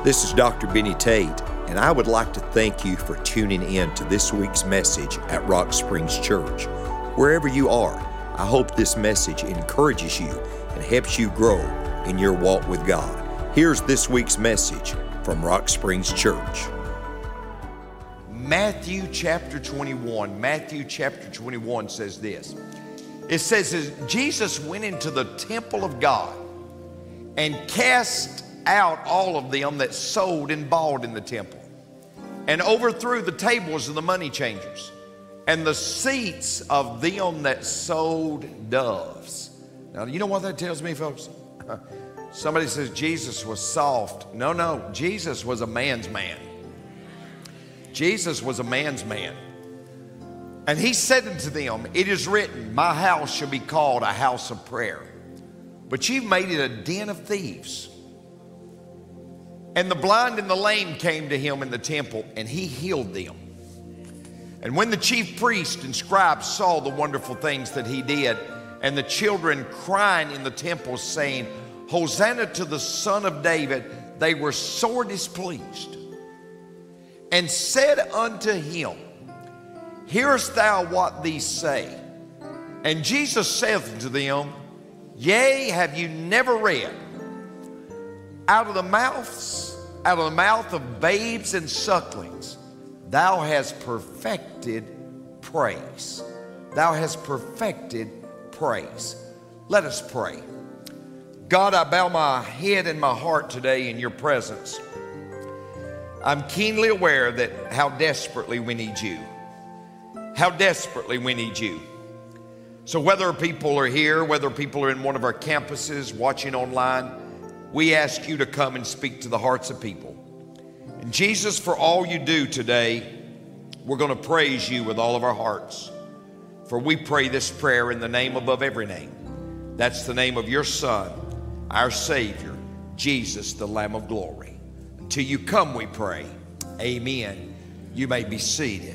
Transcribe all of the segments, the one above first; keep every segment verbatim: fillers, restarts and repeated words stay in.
This is Doctor Benny Tate, and I would like to thank you for tuning in to this week's message at Rock Springs Church. Wherever you are, I hope this message encourages you and helps you grow in your walk with God. Here's this week's message from Rock Springs Church. Matthew chapter twenty-one. Matthew chapter twenty-one says this. It says, as Jesus went into the temple of God and cast out all of them that sold and bought in the temple, and overthrew the tables of the money changers and the seats of them that sold doves. Now, you know what that tells me, folks? Somebody says Jesus was soft. No, no, Jesus was a man's man. Jesus was a man's man. And he said unto them, it is written, my house shall be called a house of prayer, but you've made it a den of thieves. And the blind and the lame came to him in the temple, and he healed them. And when the chief priests and scribes saw the wonderful things that he did, and the children crying in the temple, saying, Hosanna to the Son of David, they were sore displeased, and said unto him, hearest thou what these say? And Jesus saith unto them, yea, have you never read, out of the mouths, out of the mouth of babes and sucklings, thou hast perfected praise. Thou hast perfected praise. Let us pray. God, I bow my head and my heart today in your presence. I'm keenly aware that how desperately we need you. How desperately we need you. So whether people are here, whether people are in one of our campuses, watching online, we ask you to come and speak to the hearts of people. And Jesus, for all you do today, we're going to praise you with all of our hearts. For we pray this prayer in the name above every name. That's the name of your Son, our Savior, Jesus, the Lamb of glory. Until you come, we pray. Amen. You may be seated.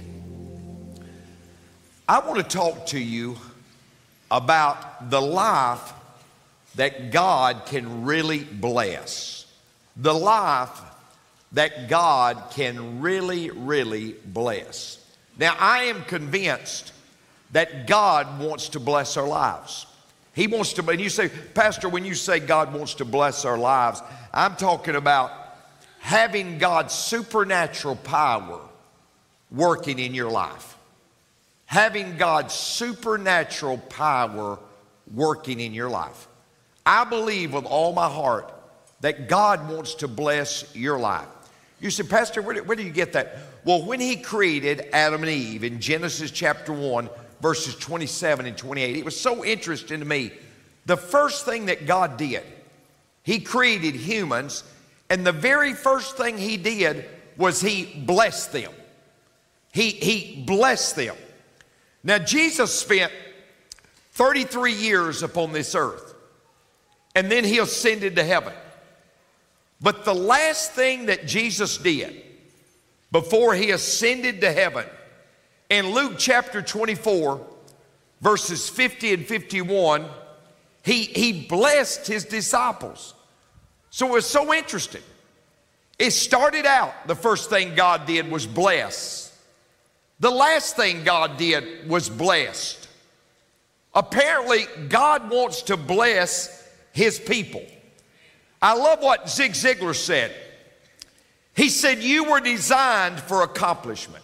I want to talk to you about the life that God can really bless. The life that God can really, really bless. Now, I am convinced that God wants to bless our lives. He wants to, and you say, Pastor, when you say God wants to bless our lives, I'm talking about having God's supernatural power working in your life. Having God's supernatural power working in your life. I believe with all my heart that God wants to bless your life. You say, Pastor, where do, where do you get that? Well, when he created Adam and Eve in Genesis chapter one, verses twenty-seven and twenty-eight, it was so interesting to me. The first thing that God did, he created humans, and the very first thing he did was he blessed them. He, he blessed them. Now, Jesus spent thirty-three years upon this earth, and then he ascended to heaven. But the last thing that Jesus did before he ascended to heaven, in Luke chapter twenty-four, verses fifty and fifty-one, he, he blessed his disciples. So it was so interesting. It started out, the first thing God did was bless. The last thing God did was blessed. Apparently, God wants to bless his people. I love what Zig Ziglar said. He said, you were designed for accomplishment.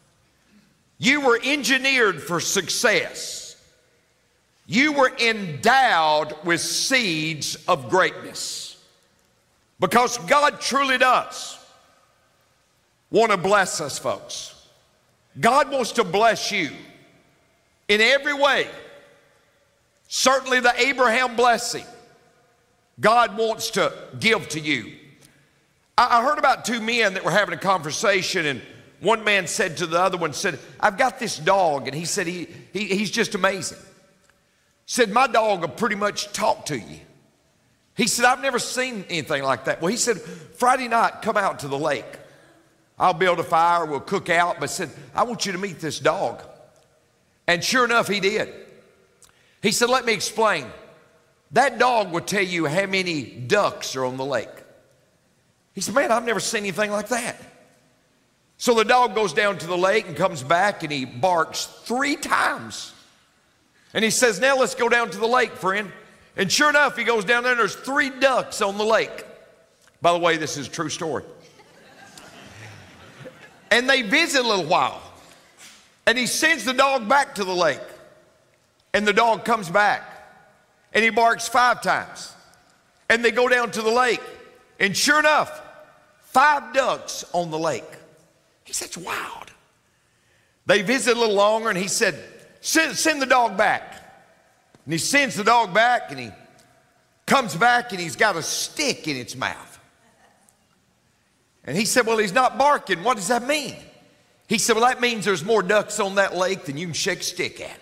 You were engineered for success. You were endowed with seeds of greatness. Because God truly does want to bless us, folks. God wants to bless you in every way. Certainly the Abraham blessing, God wants to give to you. I heard about two men that were having a conversation, and one man said to the other one, said, I've got this dog, and he said, he, he he's just amazing. Said, my dog will pretty much talk to you. He said, I've never seen anything like that. Well, he said, Friday night, come out to the lake. I'll build a fire, we'll cook out, but said, I want you to meet this dog. And sure enough, he did. He said, let me explain. That dog will tell you how many ducks are on the lake. He said, man, I've never seen anything like that. So the dog goes down to the lake and comes back and he barks three times. And he says, now let's go down to the lake, friend. And sure enough, he goes down there and there's three ducks on the lake. By the way, this is a true story. And they visit a little while. And he sends the dog back to the lake. And the dog comes back. And he barks five times. And they go down to the lake. And sure enough, five ducks on the lake. He said, it's wild. They visit a little longer and he said, send, send the dog back. And he sends the dog back and he comes back and he's got a stick in its mouth. And he said, well, he's not barking. What does that mean? He said, well, that means there's more ducks on that lake than you can shake a stick at.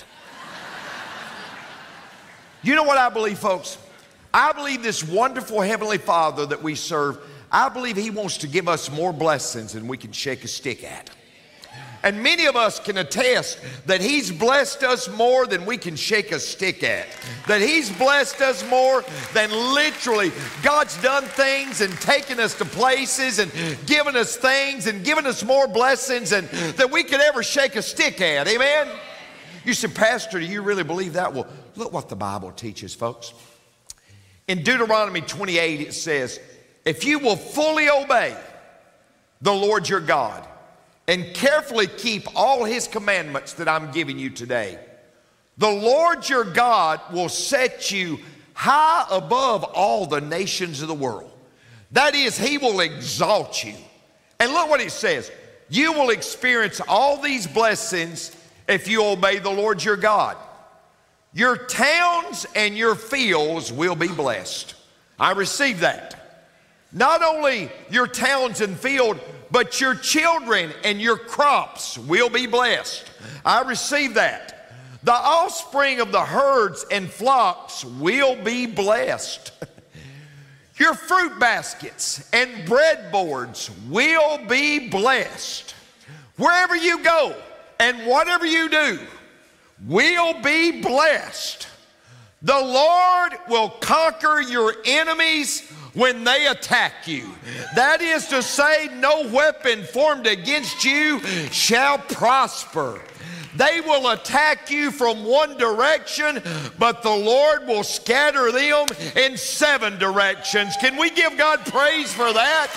You know what I believe, folks? I believe this wonderful Heavenly Father that we serve, I believe He wants to give us more blessings than we can shake a stick at. And many of us can attest that He's blessed us more than we can shake a stick at. That He's blessed us more than literally God's done things and taken us to places and given us things and given us more blessings than that we could ever shake a stick at. Amen? You say, Pastor, do you really believe that? Well, look what the Bible teaches, folks. In Deuteronomy twenty-eight, it says, if you will fully obey the Lord your God and carefully keep all His commandments that I'm giving you today, the Lord your God will set you high above all the nations of the world. That is, He will exalt you. And look what it says. You will experience all these blessings if you obey the Lord your God. Your towns and your fields will be blessed. I receive that. Not only your towns and field, but your children and your crops will be blessed. I receive that. The offspring of the herds and flocks will be blessed. Your fruit baskets and breadboards will be blessed. Wherever you go and whatever you do will be blessed. The Lord will conquer your enemies when they attack you. That is to say, no weapon formed against you shall prosper. They will attack you from one direction, but the Lord will scatter them in seven directions. Can we give God praise for that?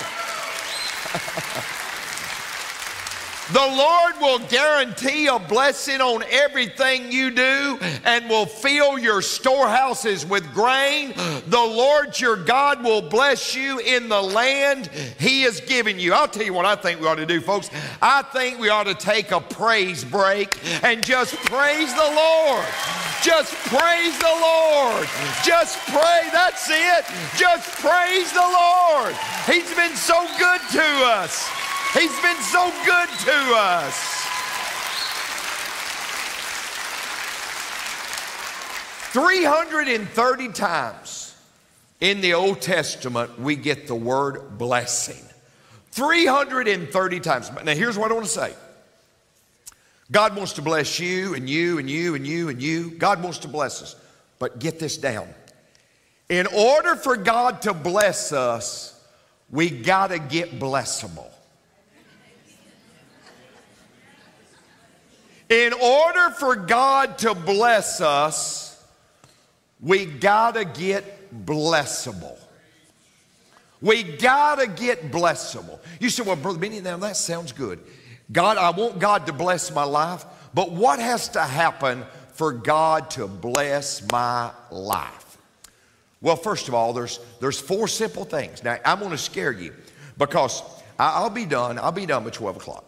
The Lord will guarantee a blessing on everything you do and will fill your storehouses with grain. The Lord your God will bless you in the land He has given you. I'll tell you what I think we ought to do, folks. I think we ought to take a praise break and just praise the Lord. Just praise the Lord. Just pray. That's it. Just praise the Lord. He's been so good to us. He's been so good to us. three hundred thirty times in the Old Testament we get the word blessing. three hundred thirty times. Now here's what I want to say. God wants to bless you and you and you and you and you. God wants to bless us. But get this down. In order for God to bless us, we got to get blessable. In order for God to bless us, we gotta get blessable. We gotta get blessable. You say, well, Brother Benny, now that sounds good. God, I want God to bless my life, but what has to happen for God to bless my life? Well, first of all, there's, there's four simple things. Now, I'm gonna scare you because I, I'll be done, I'll be done by twelve o'clock.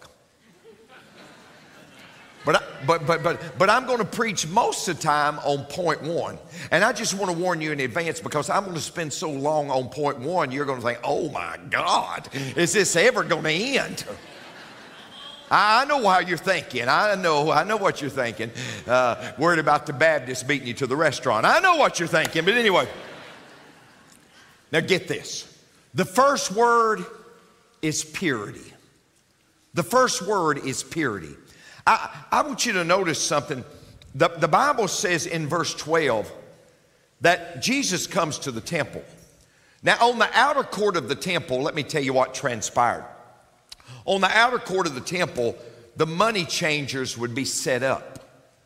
But, I, but, but, but, but I'm going to preach most of the time on point one. And I just want to warn you in advance because I'm going to spend so long on point one, you're going to think, oh my God, is this ever going to end? I know how you're thinking. I know, I know what you're thinking. Uh, worried about the Baptist beating you to the restaurant. I know what you're thinking, but anyway. Now get this. The first word is purity. The first word is purity. I, I want you to notice something. The, the Bible says in verse twelve that Jesus comes to the temple. Now, on the outer court of the temple, let me tell you what transpired. On the outer court of the temple, the money changers would be set up.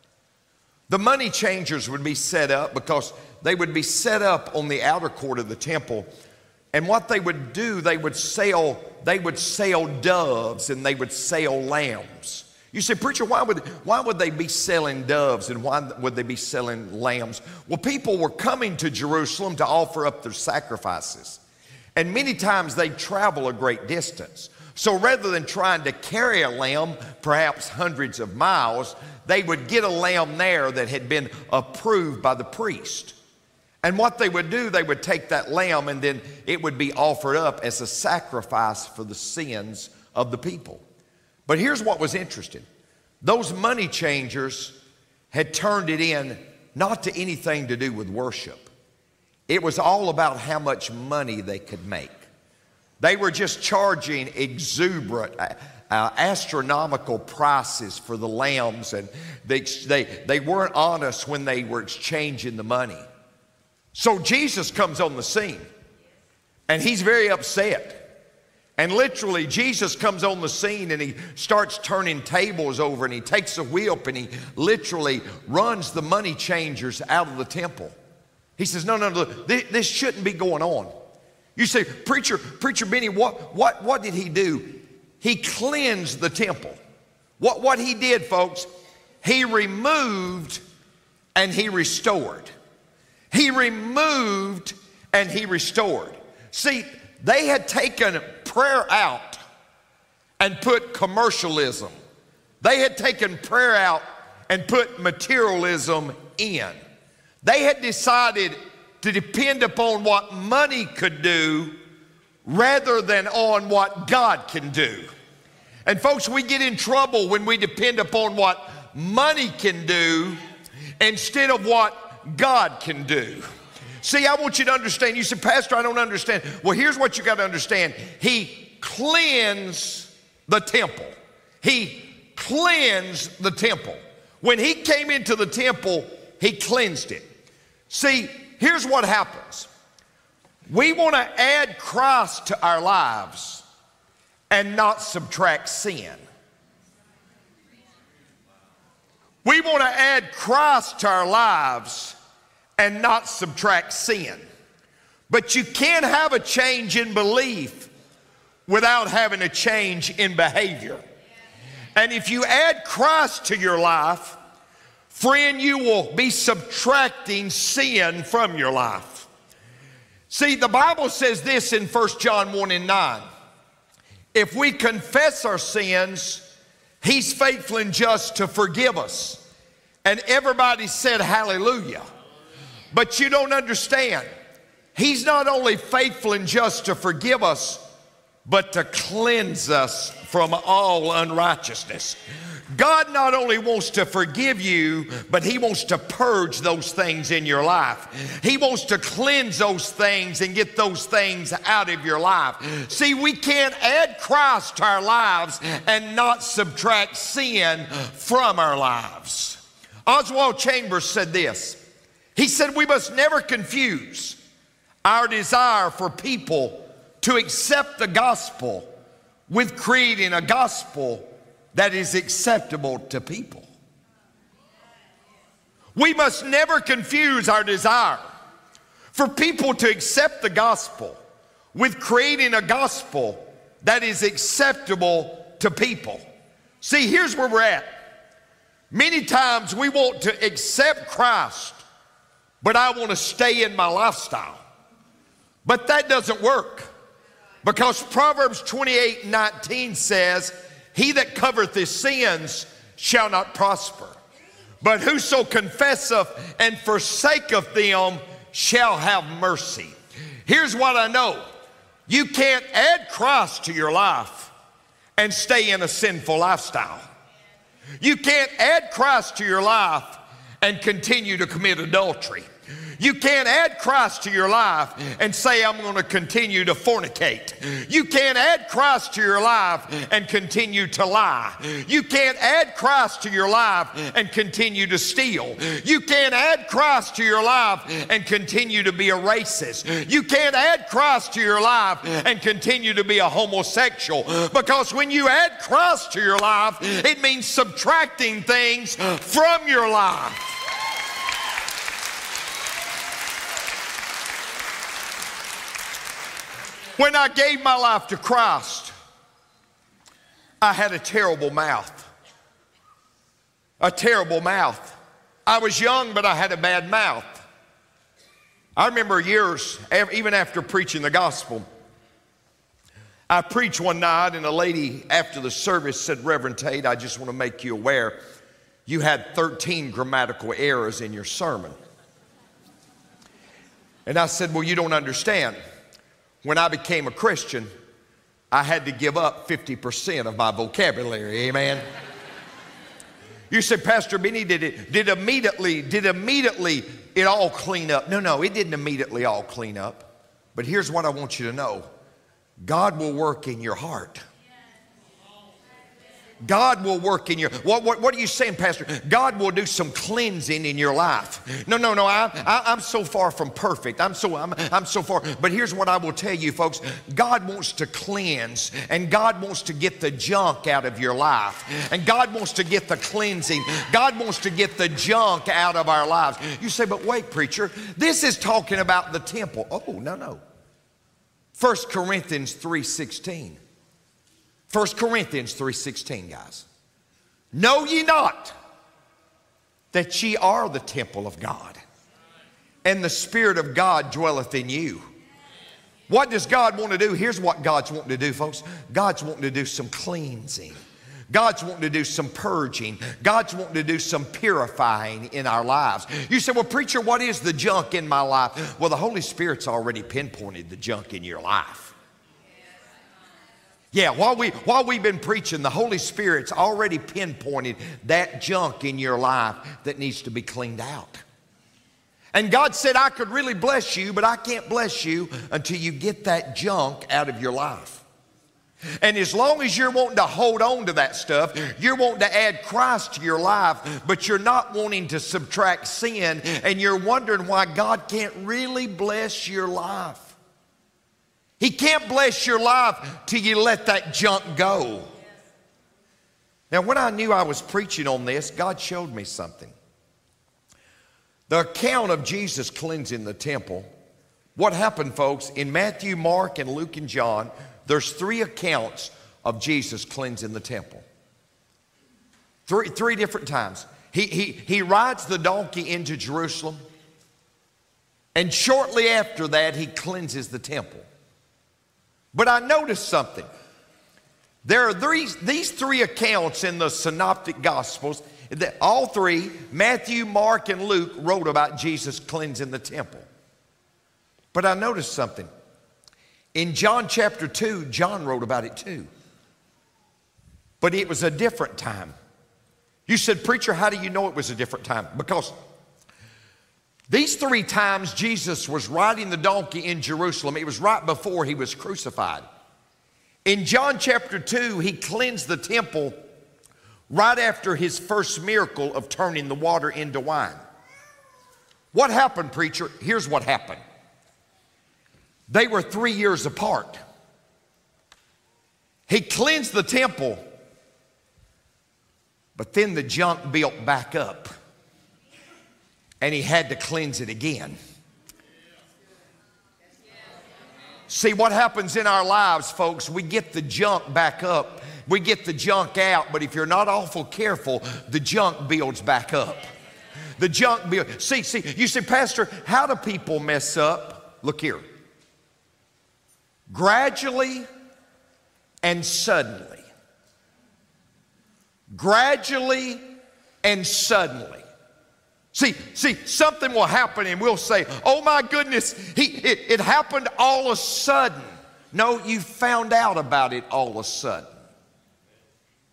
The money changers would be set up because they would be set up on the outer court of the temple. And what they would do, they would sell, they would sell doves and they would sell lambs. You say, preacher, why would, why would they be selling doves and why would they be selling lambs? Well, people were coming to Jerusalem to offer up their sacrifices. And many times they'd travel a great distance. So rather than trying to carry a lamb, perhaps hundreds of miles, they would get a lamb there that had been approved by the priest. And what they would do, they would take that lamb and then it would be offered up as a sacrifice for the sins of the people. But here's what was interesting. Those money changers had turned it in not to anything to do with worship. It was all about how much money they could make. They were just charging exuberant, uh, uh, astronomical prices for the lambs, and they, they, they weren't honest when they were exchanging the money. So Jesus comes on the scene, and he's very upset. And literally, Jesus comes on the scene and he starts turning tables over and he takes a whip and he literally runs the money changers out of the temple. He says, no, no, no, this, this shouldn't be going on. You say, preacher, preacher Benny, what, what, what did he do? He cleansed the temple. What, what he did, folks, he removed and he restored. He removed and he restored. See, they had taken prayer out and put commercialism. They had taken prayer out and put materialism in. They had decided to depend upon what money could do rather than on what God can do. And folks, we get in trouble when we depend upon what money can do instead of what God can do. See, I want you to understand. You say, Pastor, I don't understand. Well, here's what you got to understand. He cleansed the temple. He cleansed the temple. When he came into the temple, he cleansed it. See, here's what happens. We want to add Christ to our lives and not subtract sin. We want to add Christ to our lives and not subtract sin. But you can't have a change in belief without having a change in behavior. And if you add Christ to your life, friend, you will be subtracting sin from your life. See, the Bible says this in First John one and nine. If we confess our sins, he's faithful and just to forgive us. And everybody said hallelujah. But you don't understand. He's not only faithful and just to forgive us, but to cleanse us from all unrighteousness. God not only wants to forgive you, but he wants to purge those things in your life. He wants to cleanse those things and get those things out of your life. See, we can't add Christ to our lives and not subtract sin from our lives. Oswald Chambers said this. He said, we must never confuse our desire for people to accept the gospel with creating a gospel that is acceptable to people. We must never confuse our desire for people to accept the gospel with creating a gospel that is acceptable to people. See, here's where we're at. Many times we want to accept Christ, but I want to stay in my lifestyle. But that doesn't work, because Proverbs twenty-eight nineteen says, he that covereth his sins shall not prosper, but whoso confesseth and forsaketh them shall have mercy. Here's what I know. You can't add Christ to your life and stay in a sinful lifestyle. You can't add Christ to your life and continue to commit adultery. You can't add Christ to your life and say, I'm going to continue to fornicate. You can't add Christ to your life and continue to lie. You can't add Christ to your life and continue to steal. You can't add Christ to your life and continue to be a racist. You can't add Christ to your life and continue to be a homosexual. Because when you add Christ to your life, it means subtracting things from your life. When I gave my life to Christ, I had a terrible mouth. A terrible mouth. I was young, but I had a bad mouth. I remember years, even after preaching the gospel, I preached one night and a lady after the service said, Reverend Tate, I just want to make you aware, you had thirteen grammatical errors in your sermon. And I said, well, you don't understand. When I became a Christian, I had to give up fifty percent of my vocabulary, amen? You said, Pastor Benny, did it did immediately, did immediately it all clean up? No, no, it didn't immediately all clean up. But here's what I want you to know. God will work in your heart. God will work in your, what, what, what are you saying, Pastor? God will do some cleansing in your life. No, no, no, I, I, I'm so far from perfect. I'm so, I'm, I'm so far. But here's what I will tell you, folks. God wants to cleanse, and God wants to get the junk out of your life. And God wants to get the cleansing. God wants to get the junk out of our lives. You say, but wait, preacher, this is talking about the temple. Oh, no, no. First Corinthians three sixteen. First Corinthians three sixteen, guys. Know ye not that ye are the temple of God, and the Spirit of God dwelleth in you? What does God want to do? Here's what God's wanting to do, folks. God's wanting to do some cleansing. God's wanting to do some purging. God's wanting to do some purifying in our lives. You say, well, preacher, what is the junk in my life? Well, the Holy Spirit's already pinpointed the junk in your life. Yeah, while, we, while we've been preaching, the Holy Spirit's already pinpointed that junk in your life that needs to be cleaned out. And God said, I could really bless you, but I can't bless you until you get that junk out of your life. And as long as you're wanting to hold on to that stuff, you're wanting to add Christ to your life, but you're not wanting to subtract sin, and you're wondering why God can't really bless your life. He can't bless your life till you let that junk go. Now, when I knew I was preaching on this, God showed me something. The account of Jesus cleansing the temple, what happened, folks, in Matthew, Mark, and Luke, and John, there's three accounts of Jesus cleansing the temple. Three, three different times. He, he, he rides the donkey into Jerusalem, and shortly after that, he cleanses the temple. But I noticed something. There are these, these three accounts in the Synoptic Gospels. That all three, Matthew, Mark, and Luke, wrote about Jesus cleansing the temple. But I noticed something. In John chapter two, John wrote about it too. But it was a different time. You said, preacher, how do you know it was a different time? Because these three times Jesus was riding the donkey in Jerusalem. It was right before he was crucified. In John chapter two, he cleansed the temple right after his first miracle of turning the water into wine. What happened, preacher? Here's what happened. They were three years apart. He cleansed the temple, but then the junk built back up. And he had to cleanse it again. See, what happens in our lives, folks, we get the junk back up. We get the junk out, but if you're not awful careful, the junk builds back up. The junk builds. See, see, you say, Pastor, how do people mess up? Look here. Gradually and suddenly. Gradually and suddenly. See, see, something will happen and we'll say, oh my goodness, he, it, it happened all of a sudden. No, you found out about it all of a sudden.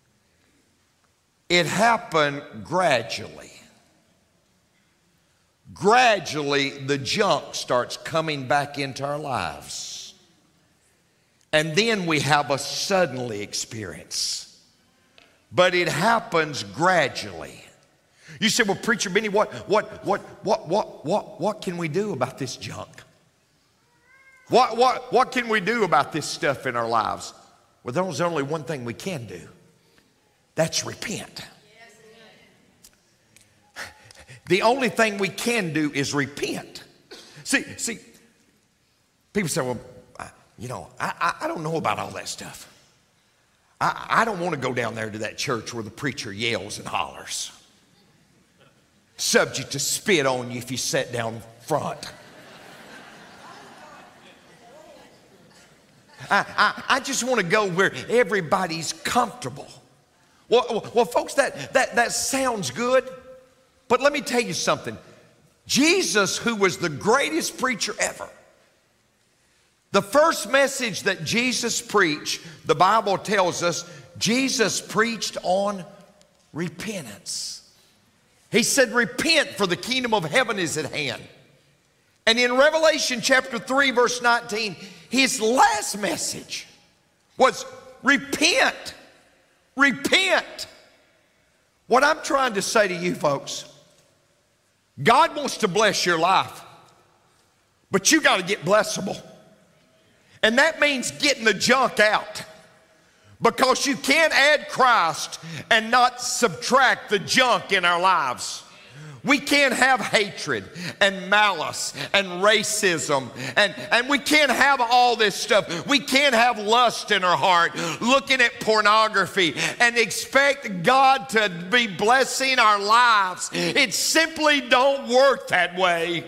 It happened gradually. gradually the junk starts coming back into our lives. And then we have a suddenly experience. But it happens gradually. You say, well, Preacher Benny, what, what, what, what, what, what, what can we do about this junk? What, what, what can we do about this stuff in our lives? Well, there's only one thing we can do. That's repent. The only thing we can do is repent. See, see, people say, well, you know, I, I, I don't know about all that stuff. I, I don't want to go down there to that church where the preacher yells and hollers. Subject to spit on you if you sat down front. I, I, I just want to go where everybody's comfortable. Well, well, folks, that, that, that sounds good. But let me tell you something. Jesus, who was the greatest preacher ever, the first message that Jesus preached, the Bible tells us, Jesus preached on repentance. He said, repent, for the kingdom of heaven is at hand. And in Revelation chapter three, verse nineteen, his last message was repent, repent. What I'm trying to say to you folks, God wants to bless your life, but you got to get blessable. And that means getting the junk out, because you can't add Christ and not subtract the junk in our lives. We can't have hatred and malice and racism, and, and we can't have all this stuff. We can't have lust in our heart, looking at pornography, and expect God to be blessing our lives. It simply don't work that way.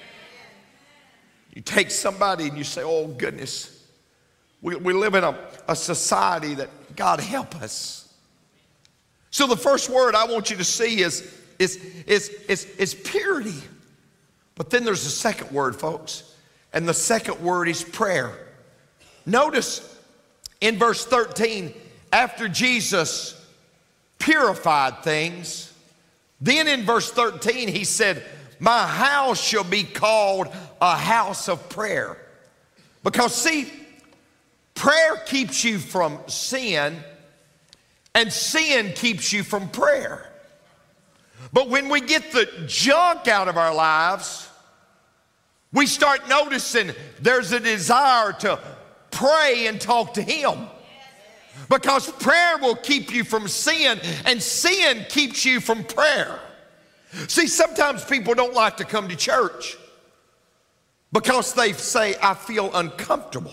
You take somebody and you say, oh goodness, we, we live in a, a society that, God help us. So the first word I want you to see is Is, is, is, is purity. But then there's a second word, folks. And the second word is prayer. Notice in verse thirteen, after Jesus purified things, then in verse thirteen he said, my house shall be called a house of prayer. Because see, prayer keeps you from sin, and sin keeps you from prayer. But when we get the junk out of our lives, we start noticing there's a desire to pray and talk to Him. Because prayer will keep you from sin, and sin keeps you from prayer. See, sometimes people don't like to come to church because they say, I feel uncomfortable.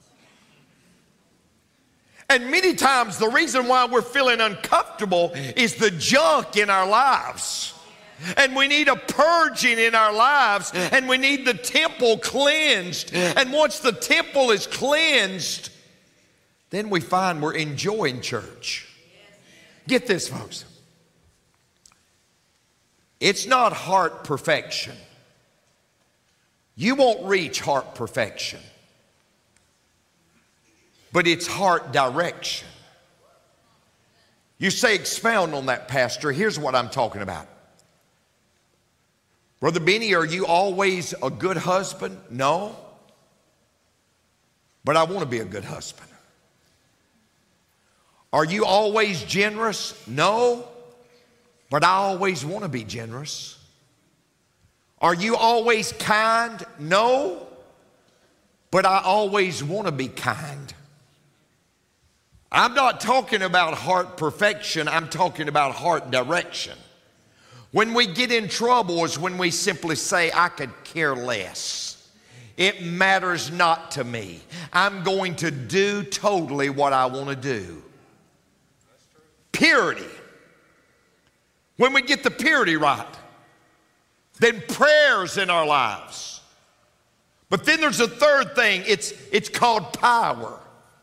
And many times the reason why we're feeling uncomfortable is the junk in our lives. And we need a purging in our lives, and we need the temple cleansed. And once the temple is cleansed, then we find we're enjoying church. Get this, folks. It's not heart perfection. You won't reach heart perfection. But it's heart direction. You say, expound on that, Pastor. Here's what I'm talking about. Brother Benny, are you always a good husband? No. But I want to be a good husband. Are you always generous? No. But I always want to be generous. Are you always kind? No. But I always want to be kind. I'm not talking about heart perfection. I'm talking about heart direction. When we get in trouble is when we simply say, I could care less. It matters not to me. I'm going to do totally what I want to do. Purity. When we get the purity right, then prayer's in our lives. But then there's a third thing. It's, it's called power.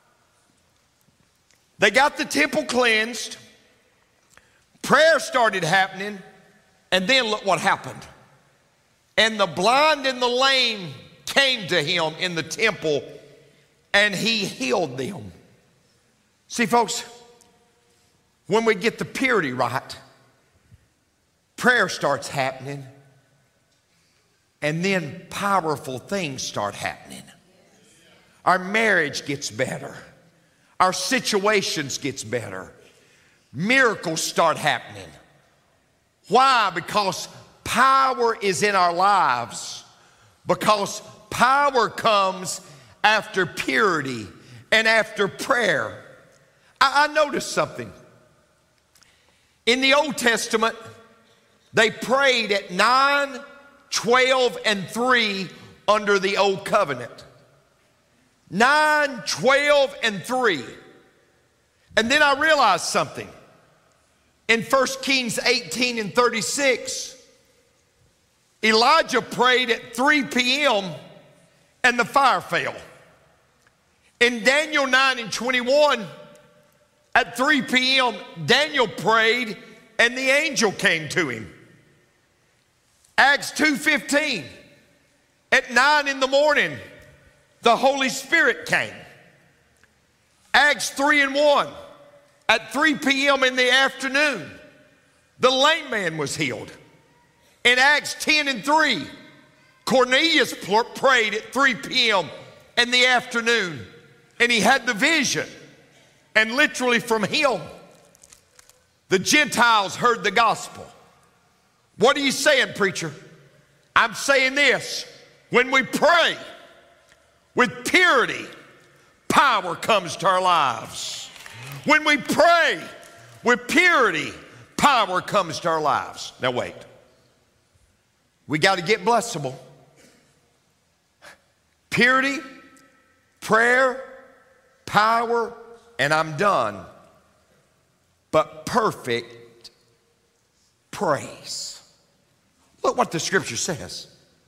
They got the temple cleansed. Prayer started happening. And then look what happened. And the blind and the lame came to him in the temple, and he healed them. See, folks, when we get the purity right, prayer starts happening. And then powerful things start happening. Our marriage gets better. Our situations gets better. Miracles start happening. Why? Because power is in our lives. Because power comes after purity and after prayer. I, I noticed something. In the Old Testament, they prayed at nine, twelve, and three under the Old Covenant. nine, twelve, and three. And then I realized something. In First Kings eighteen and thirty-six, Elijah prayed at three p m and the fire fell. In Daniel nine and twenty-one, at three p m, Daniel prayed and the angel came to him. Acts two fifteen, at nine in the morning, the Holy Spirit came. Acts three and one, at three p m in the afternoon, the lame man was healed. In Acts ten and three, Cornelius prayed at three p m in the afternoon, and he had the vision. And literally from him, the Gentiles heard the gospel. What are you saying, preacher? I'm saying this. When we pray with purity, power comes to our lives. When we pray with purity, power comes to our lives. Now wait. We got to get blessable. Purity, prayer, power, and I'm done. But perfect praise. Look what the scripture says.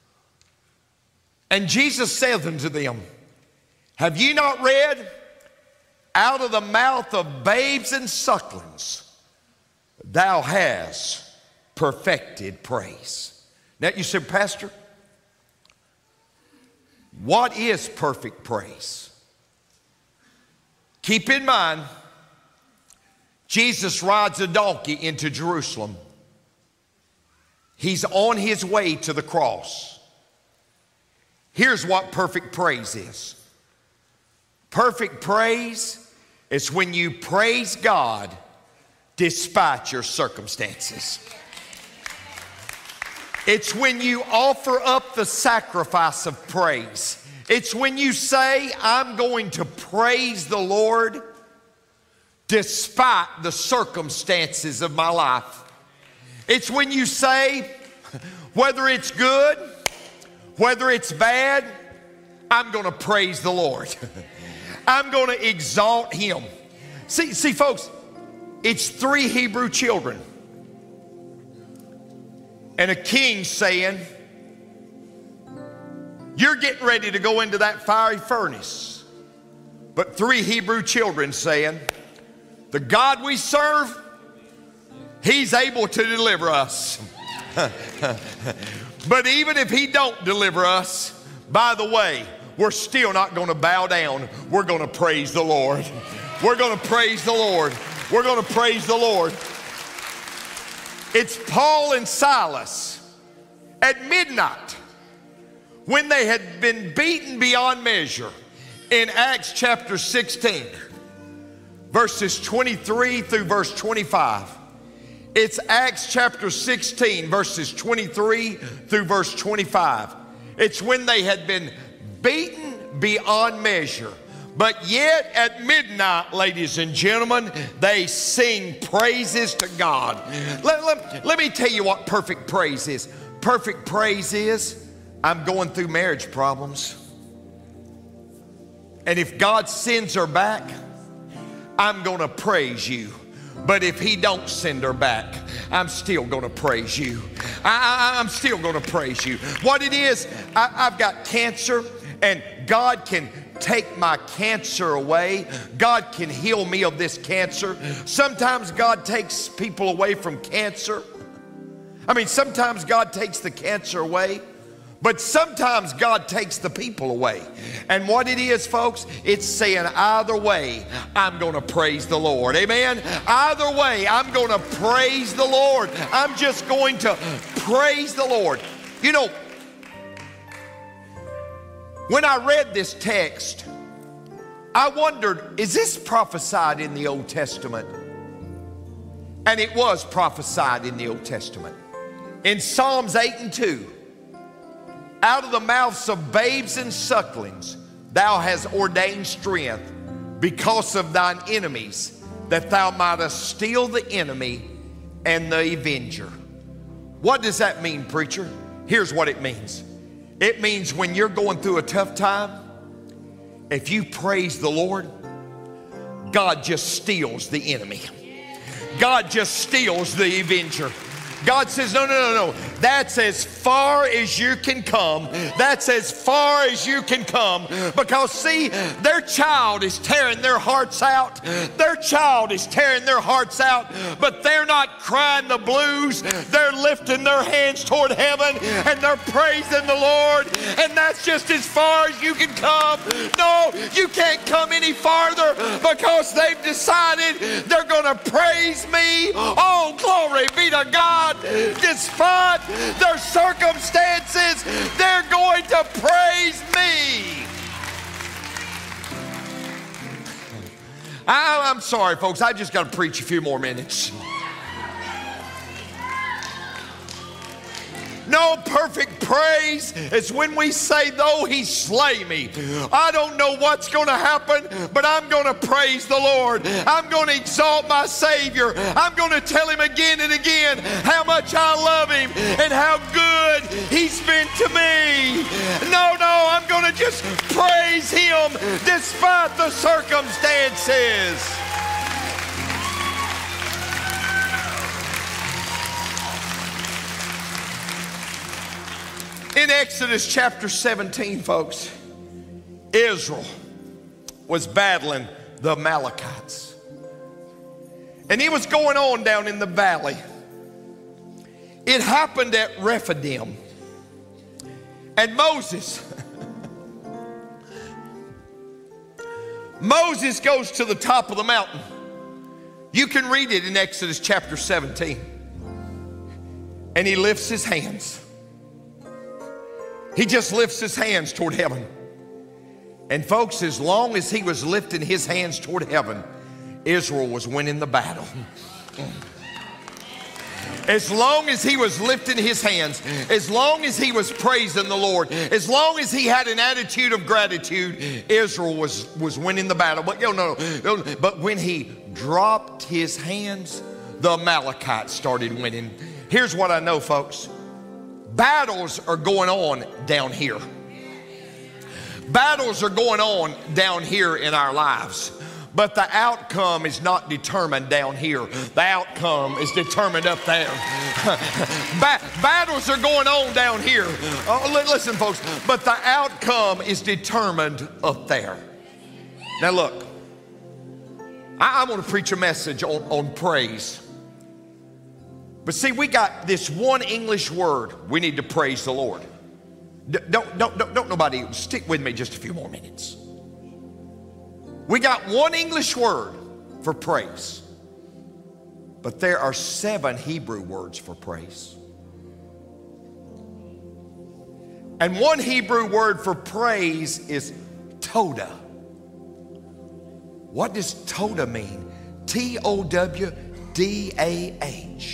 And Jesus said unto them, have you not read, out of the mouth of babes and sucklings, thou hast perfected praise. Now you said, Pastor, what is perfect praise? Keep in mind, Jesus rides a donkey into Jerusalem. He's on his way to the cross. Here's what perfect praise is. Perfect praise is when you praise God despite your circumstances. It's when you offer up the sacrifice of praise. It's when you say, I'm going to praise the Lord despite the circumstances of my life. It's when you say, whether it's good, whether it's bad, I'm going to praise the Lord. I'm going to exalt him. See, see, folks, it's three Hebrew children and a king saying, you're getting ready to go into that fiery furnace. But three Hebrew children saying, the God we serve, he's able to deliver us. But even if he don't deliver us, by the way, we're still not going to bow down. We're going to praise the Lord. We're going to praise the Lord. We're going to praise the Lord. It's Paul and Silas at midnight when they had been beaten beyond measure in Acts chapter sixteen, verses twenty-three through verse twenty-five. It's Acts chapter sixteen, verses twenty-three through verse twenty-five. It's when they had been beaten beyond measure. But yet at midnight, ladies and gentlemen, they sing praises to God. Let, let, let me tell you what perfect praise is. Perfect praise is, I'm going through marriage problems. And if God sends her back, I'm going to praise you. But if he don't send her back, I'm still going to praise you. I, I, I'm still going to praise you. What it is, I, I've got cancer, and God can take my cancer away. God can heal me of this cancer. Sometimes God takes people away from cancer. I mean, sometimes God takes the cancer away. But sometimes God takes the people away. And what it is, folks, it's saying either way, I'm going to praise the Lord. Amen? Either way, I'm going to praise the Lord. I'm just going to praise the Lord. You know, When I read this text, I wondered, is this prophesied in the Old Testament? And it was prophesied in the Old Testament. In Psalms eight and two, out of the mouths of babes and sucklings, thou hast ordained strength because of thine enemies, that thou mightest steal the enemy and the avenger. What does that mean, preacher? Here's what it means. It means when you're going through a tough time, if you praise the Lord, God just steals the enemy. God just steals the avenger. God says, no, no, no, no. That's as far as you can come. That's as far as you can come. Because see, their child is tearing their hearts out. Their child is tearing their hearts out. But they're not crying the blues. They're lifting their hands toward heaven and they're praising the Lord. And that's just as far as you can come. No, you can't come any farther because they've decided they're going to praise me. Oh, glory be to God. Despite their circumstances, they're going to praise me. I, I'm sorry, folks. I just got to preach a few more minutes. No, perfect praise is when we say, though he slay me. I don't know what's going to happen, but I'm going to praise the Lord. I'm going to exalt my Savior. I'm going to tell him again and again how much I love him and how good he's been to me. No, no, I'm going to just praise him despite the circumstances. In Exodus chapter seventeen, folks, Israel was battling the Amalekites. And it was going on down in the valley. It happened at Rephidim. And Moses, Moses goes to the top of the mountain. You can read it in Exodus chapter seventeen. And he lifts his hands. He just lifts his hands toward heaven. And folks, as long as he was lifting his hands toward heaven, Israel was winning the battle. As long as he was lifting his hands, as long as he was praising the Lord, as long as he had an attitude of gratitude, Israel was, was winning the battle. But, no, no, no, but when he dropped his hands, the Amalekites started winning. Here's what I know, folks. Battles are going on down here. Battles are going on down here in our lives. But the outcome is not determined down here. The outcome is determined up there. ba- battles are going on down here. Uh, listen, folks, but the outcome is determined up there. Now look, I, I want to preach a message on, on praise. But see, we got this one English word. We need to praise the Lord. D- don't, don't, don't, don't nobody, stick with me just a few more minutes. We got one English word for praise. But there are seven Hebrew words for praise. And one Hebrew word for praise is toda. What does toda mean? T O W D A H.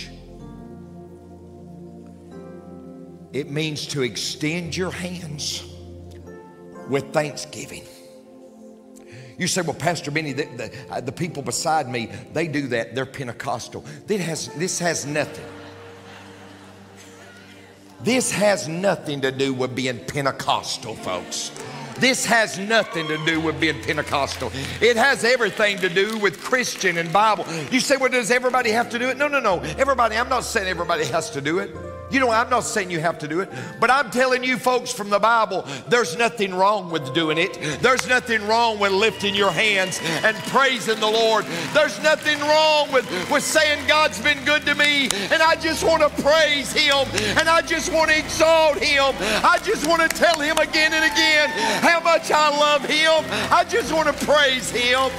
It means to extend your hands with thanksgiving. You say, well, Pastor Benny, the, the, uh, the people beside me, they do that. They're Pentecostal. This has, this has nothing. This has nothing to do with being Pentecostal, folks. This has nothing to do with being Pentecostal. It has everything to do with Christian and Bible. You say, well, does everybody have to do it? No, no, no. Everybody, I'm not saying everybody has to do it. You know, I'm not saying you have to do it, but I'm telling you folks from the Bible, there's nothing wrong with doing it. There's nothing wrong with lifting your hands and praising the Lord. There's nothing wrong with, with saying God's been good to me and I just want to praise him and I just want to exalt him. I just want to tell him again and again how much I love him. I just want to praise him.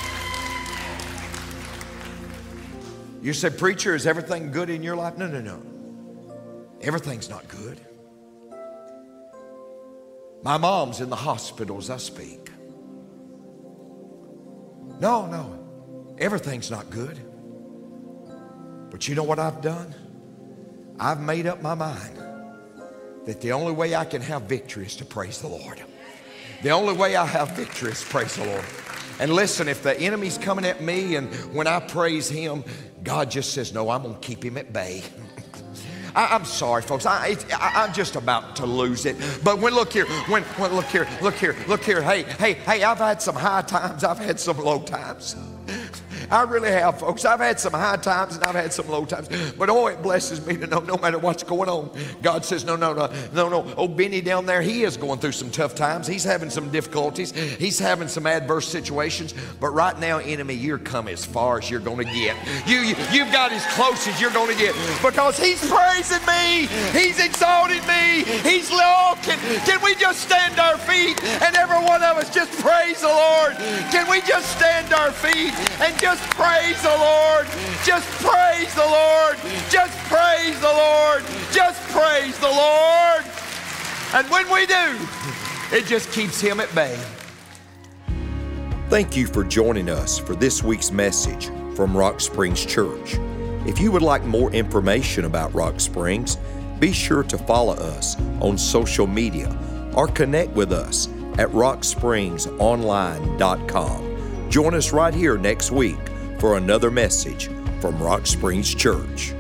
You say, preacher, is everything good in your life? No, no, no. Everything's not good. My mom's in the hospital as I speak. No, no, everything's not good. But you know what I've done? I've made up my mind that the only way I can have victory is to praise the Lord. The only way I have victory is to praise the Lord. And listen, if the enemy's coming at me and when I praise him, God just says, no, I'm going to keep him at bay. I, I'm sorry, folks. I, it, I, I'm just about to lose it. But when look here, when, when look here, look here, look here. Hey, hey, hey, I've had some high times. I've had some low times. I really have, folks. I've had some high times and I've had some low times. But oh, it blesses me to know no matter what's going on, God says, no, no, no, no, no. Oh, Benny down there, he is going through some tough times. He's having some difficulties. He's having some adverse situations. But right now, enemy, you're come as far as you're going to get. You, you, you've got as close as you're going to get because he's praising me. He's exalting me. He's looking. Can we just stand to our feet and every one of us just praise the Lord? Can we just stand to our feet and just praise the Lord? Just praise the Lord. Just praise the Lord. Just praise the Lord. And when we do, it just keeps him at bay. Thank you for joining us for this week's message from Rock Springs Church. If you would like more information about Rock Springs, be sure to follow us on social media or connect with us at rock springs online dot com. Join us right here next week for another message from Rock Springs Church.